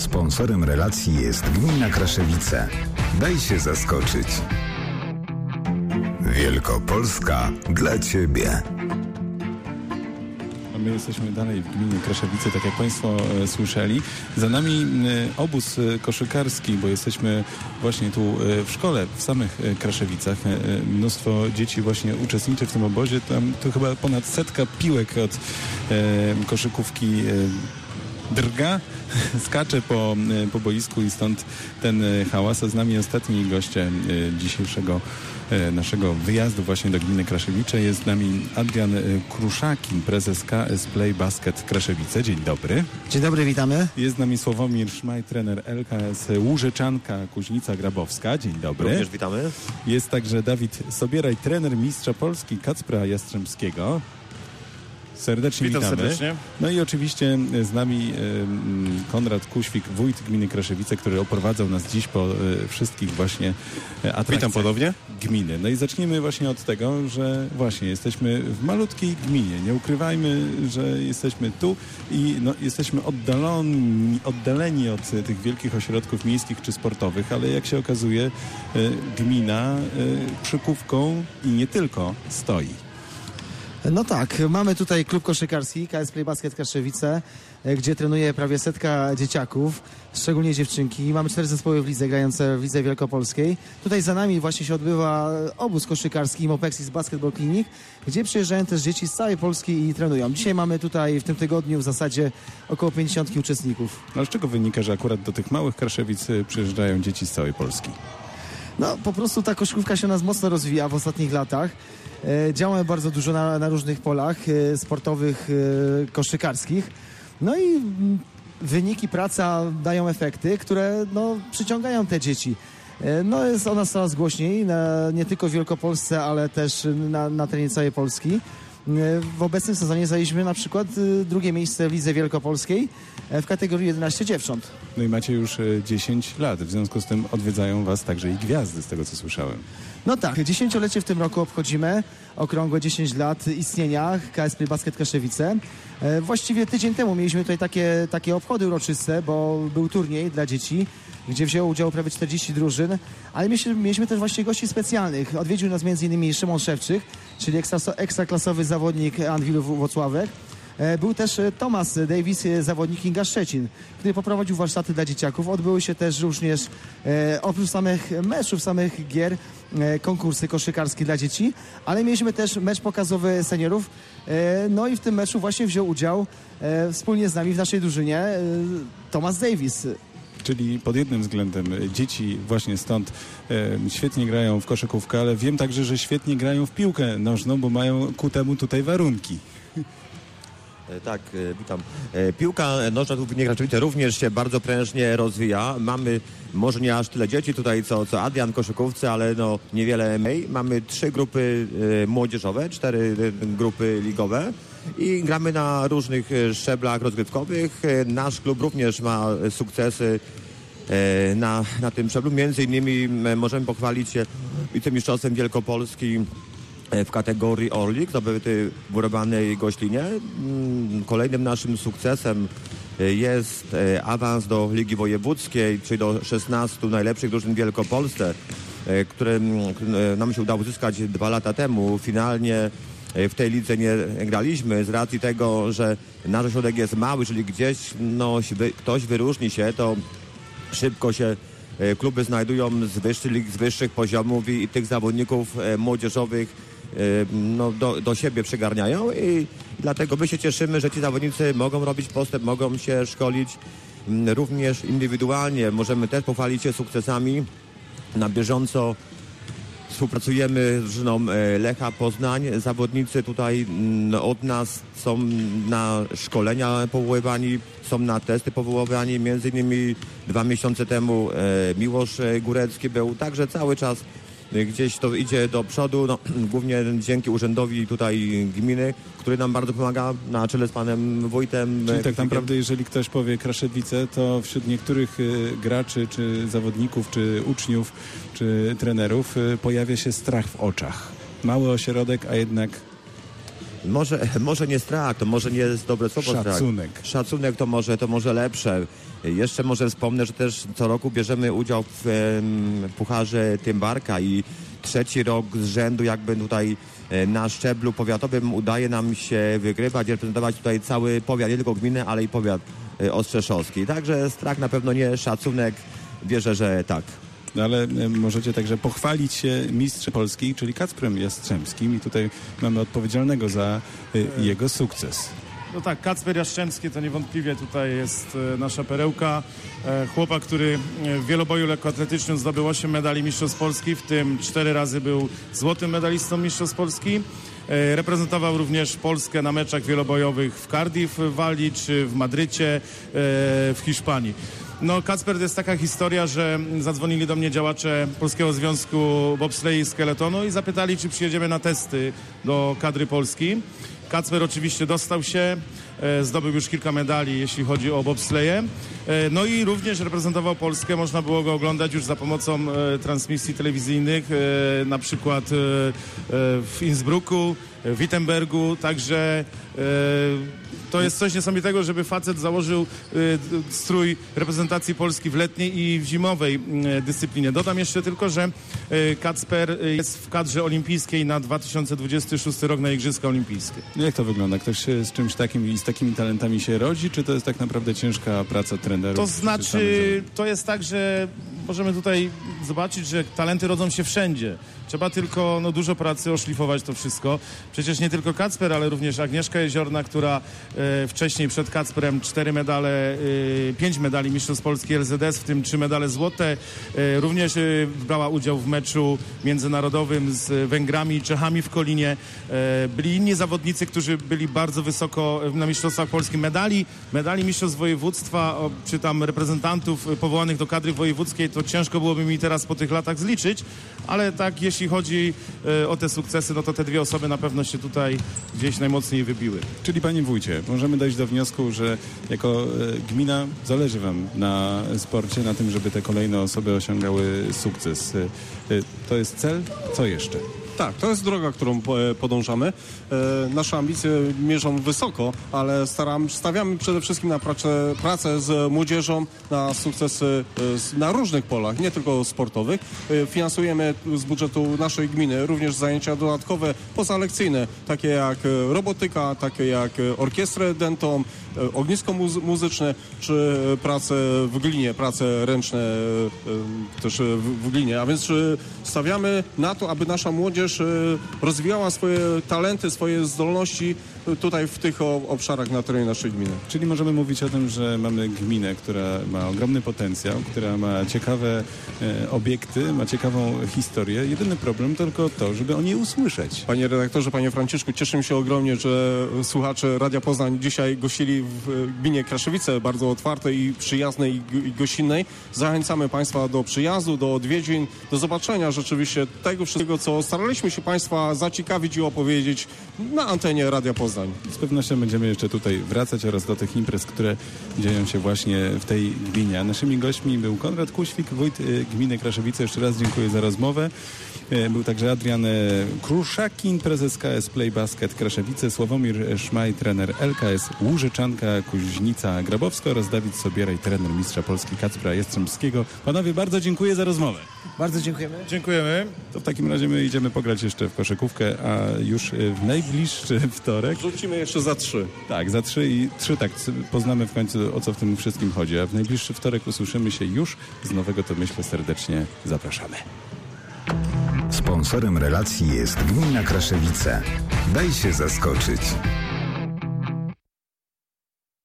Sponsorem relacji jest Gmina Kraszewice. Daj się zaskoczyć. Wielkopolska dla Ciebie. My jesteśmy dalej w gminie Kraszewice, tak jak Państwo słyszeli. Za nami obóz koszykarski, bo jesteśmy właśnie tu w szkole, w samych Kraszewicach. Mnóstwo dzieci właśnie uczestniczy w tym obozie. Tam to chyba ponad 100 piłek od koszykówki drga, skacze po boisku i stąd ten hałas. A z nami ostatni goście dzisiejszego naszego wyjazdu właśnie do gminy Kraszewice. Jest z nami Adrian Kruszakin, prezes KS Play Basket Kraszewice. Dzień dobry. Dzień dobry, witamy. Jest z nami Sławomir Szmaj, trener LKS Łużyczanka Kuźnica Grabowska. Dzień dobry. Również witamy. Jest także Dawid Sobieraj, trener mistrza Polski Kacpra Jastrzębskiego. Serdecznie Witam witamy. serdecznie. No i oczywiście z nami Konrad Kuświk, wójt gminy Kraszewice, który oprowadzał nas dziś po wszystkich właśnie atrakcjach Witam ponownie. gminy. No i zacznijmy właśnie od tego, że właśnie jesteśmy w malutkiej gminie. Nie ukrywajmy, że jesteśmy tu i no, jesteśmy oddaleni od tych wielkich ośrodków miejskich czy sportowych, ale jak się okazuje, gmina przykówką i nie tylko stoi. No tak, mamy tutaj klub koszykarski KS Play Basket Kraszewice, gdzie trenuje prawie 100 dzieciaków, szczególnie dziewczynki. Mamy 4 zespoły w lidze grające w lidze wielkopolskiej. Tutaj za nami właśnie się odbywa obóz koszykarski Mopexis Basketball Clinic, gdzie przyjeżdżają też dzieci z całej Polski i trenują. Dzisiaj mamy tutaj w tym tygodniu w zasadzie około 50 uczestników. No, z czego wynika, że akurat do tych małych Kraszewic przyjeżdżają dzieci z całej Polski? No po prostu ta koszykówka się u nas mocno rozwija w ostatnich latach. Działamy bardzo dużo na różnych polach sportowych, koszykarskich. No i wyniki, praca dają efekty, które no, przyciągają te dzieci. No jest o nas coraz głośniej, nie tylko w Wielkopolsce, ale też na terenie całej Polski. W obecnym sezonie zajęliśmy na przykład drugie miejsce w lidze wielkopolskiej w kategorii 11 dziewcząt. No i macie już 10 lat, w związku z tym odwiedzają Was także i gwiazdy, z tego co słyszałem. No tak, 10-lecie w tym roku obchodzimy, okrągłe 10 lat istnienia KS Play Basket Kaszewice. Właściwie tydzień temu mieliśmy tutaj takie obchody uroczyste, bo był turniej dla dzieci, gdzie wzięło udział prawie 40 drużyn, ale mieliśmy też właśnie gości specjalnych. Odwiedził nas m.in. Szymon Szewczyk, czyli ekstraklasowy zawodnik Anwilu Włocławek. Był też Tomasz Davis, zawodnik Kinga Szczecin, który poprowadził warsztaty dla dzieciaków. Odbyły się też również, oprócz samych meczów, samych gier, konkursy koszykarskie dla dzieci, ale mieliśmy też mecz pokazowy seniorów. No i w tym meczu właśnie wziął udział wspólnie z nami w naszej drużynie Tomasz Davis. Czyli pod jednym względem dzieci właśnie stąd świetnie grają w koszykówkę, ale wiem także, że świetnie grają w piłkę nożną, bo mają ku temu tutaj warunki. Tak, witam. Piłka nożna tu w gminie Kraszewice również się bardzo prężnie rozwija. Mamy może nie aż tyle dzieci tutaj, co Adrian w koszykówce, ale no niewiele mniej. Mamy 3 grupy młodzieżowe, 4 grupy ligowe i gramy na różnych szczeblach rozgrywkowych. Nasz klub również ma sukcesy na tym szczeblu. Między innymi możemy pochwalić się wicemistrzostwem Wielkopolski w kategorii Orlik, zdobyty w Urobanej Goślinie. Kolejnym naszym sukcesem jest awans do Ligi Wojewódzkiej, czyli do 16 najlepszych drużyn w Wielkopolsce, które nam się udało uzyskać 2 lata temu. Finalnie w tej lidze nie graliśmy z racji tego, że nasz ośrodek jest mały, czyli gdzieś ktoś wyróżni się, to szybko się kluby znajdują z wyższych lig, z wyższych poziomów i tych zawodników młodzieżowych do siebie przygarniają i dlatego my się cieszymy, że ci zawodnicy mogą robić postęp, mogą się szkolić również indywidualnie. Możemy też pochwalić się sukcesami. Na bieżąco współpracujemy z drużyną Lecha Poznań. Zawodnicy tutaj od nas są na szkolenia powoływani, są na testy powoływani. Między innymi 2 miesiące temu Miłosz Górecki był. Także cały czas gdzieś to idzie do przodu, głównie dzięki urzędowi tutaj gminy, który nam bardzo pomaga na czele z panem wójtem. Czyli tak naprawdę, jeżeli ktoś powie Kraszewice, to wśród niektórych graczy, czy zawodników, czy uczniów, czy trenerów pojawia się strach w oczach. Mały ośrodek, a jednak... Może nie strach, to może nie jest dobre słowo. Szacunek. Strach. Szacunek to może lepsze. Jeszcze może wspomnę, że też co roku bierzemy udział w Pucharze Tymbarka i 3. rok z rzędu jakby tutaj na szczeblu powiatowym udaje nam się wygrywać, reprezentować tutaj cały powiat, nie tylko gminę, ale i powiat ostrzeszowski. Także strach na pewno nie, szacunek, wierzę, że tak. No ale możecie także pochwalić się mistrzem Polski, czyli Kacprem Jastrzębskim i tutaj mamy odpowiedzialnego za jego sukces. No tak, Kacper Jastrzębski to niewątpliwie tutaj jest nasza perełka. Chłopak, który w wieloboju lekkoatletycznym zdobył 8 medali mistrzostw Polski, w tym 4 razy był złotym medalistą mistrzostw Polski. Reprezentował również Polskę na meczach wielobojowych w Cardiff w Walii czy w Madrycie w Hiszpanii. No, Kacper, to jest taka historia, że zadzwonili do mnie działacze Polskiego Związku Bobsleju i Skeletonu i zapytali, czy przyjedziemy na testy do kadry Polski. Kacper oczywiście dostał się, zdobył już kilka medali, jeśli chodzi o bobsleje. No i również reprezentował Polskę, można było go oglądać już za pomocą transmisji telewizyjnych, na przykład w Innsbrucku, w Wittenbergu, także to jest coś niesamowitego, żeby facet założył strój reprezentacji Polski w letniej i w zimowej dyscyplinie. Dodam jeszcze tylko, że Kacper jest w kadrze olimpijskiej na 2026 rok na Igrzyska Olimpijskie. Jak to wygląda? Ktoś z czymś takim i z takimi talentami się rodzi, czy to jest tak naprawdę ciężka praca trenerów? To znaczy, to jest tak, że możemy tutaj zobaczyć, że talenty rodzą się wszędzie. Trzeba tylko dużo pracy oszlifować to wszystko. Przecież nie tylko Kacper, ale również Agnieszka Jeziorna, która wcześniej przed Kacprem 5 medali mistrzostw Polski LZS, w tym 3 medale złote. Również brała udział w meczu międzynarodowym z Węgrami i Czechami w Kolinie. Byli inni zawodnicy, którzy byli bardzo wysoko na mistrzostwach Polski. Medali mistrzostw województwa, czy tam reprezentantów powołanych do kadry wojewódzkiej, to ciężko byłoby mi teraz po tych latach zliczyć, ale tak jeśli chodzi o te sukcesy, no to te 2 osoby na pewno się tutaj gdzieś najmocniej wybiły. Czyli panie wójcie, możemy dojść do wniosku, że jako gmina zależy wam na sporcie, na tym, żeby te kolejne osoby osiągały sukces. To jest cel? Co jeszcze? Tak, to jest droga, którą podążamy. Nasze ambicje mierzą wysoko, ale stawiamy przede wszystkim na pracę z młodzieżą, na sukcesy na różnych polach, nie tylko sportowych. Finansujemy z budżetu naszej gminy również zajęcia dodatkowe, pozalekcyjne, takie jak robotyka, takie jak orkiestrę dentą, ognisko muzyczne, czy prace w glinie, prace ręczne też w glinie. A więc stawiamy na to, aby nasza młodzież rozwijała swoje talenty, swoje zdolności tutaj w tych obszarach na terenie naszej gminy. Czyli możemy mówić o tym, że mamy gminę, która ma ogromny potencjał, która ma ciekawe obiekty, ma ciekawą historię. Jedyny problem to tylko to, żeby o niej usłyszeć. Panie redaktorze, panie Franciszku, cieszę się ogromnie, że słuchacze Radia Poznań dzisiaj gościli w gminie Kraszewice, bardzo otwartej i przyjaznej i gościnnej. Zachęcamy państwa do przyjazdu, do odwiedzin, do zobaczenia rzeczywiście tego wszystkiego, co staraliśmy się państwa zaciekawić i opowiedzieć na antenie Radia Poznań. Z pewnością będziemy jeszcze tutaj wracać oraz do tych imprez, które dzieją się właśnie w tej gminie. A naszymi gośćmi był Konrad Kuświk, wójt gminy Kraszewice. Jeszcze raz dziękuję za rozmowę. Był także Adrian Kruszakin, prezes KS Play Basket Kraszewice, Sławomir Szmaj, trener LKS Łużyczanka, Kuźnica Grabowska oraz Dawid Sobieraj, trener mistrza Polski Kacpra Jastrzębskiego. Panowie, bardzo dziękuję za rozmowę. Bardzo dziękujemy. Dziękujemy. To w takim razie my idziemy pograć jeszcze w koszykówkę, a już w najbliższy wtorek... Rzucimy jeszcze za 3. Tak, za 3 i 3 tak poznamy w końcu, o co w tym wszystkim chodzi. A w najbliższy wtorek usłyszymy się już z Nowego To Myślę. Serdecznie zapraszamy. Sponsorem relacji jest Gmina Kraszewice. Daj się zaskoczyć.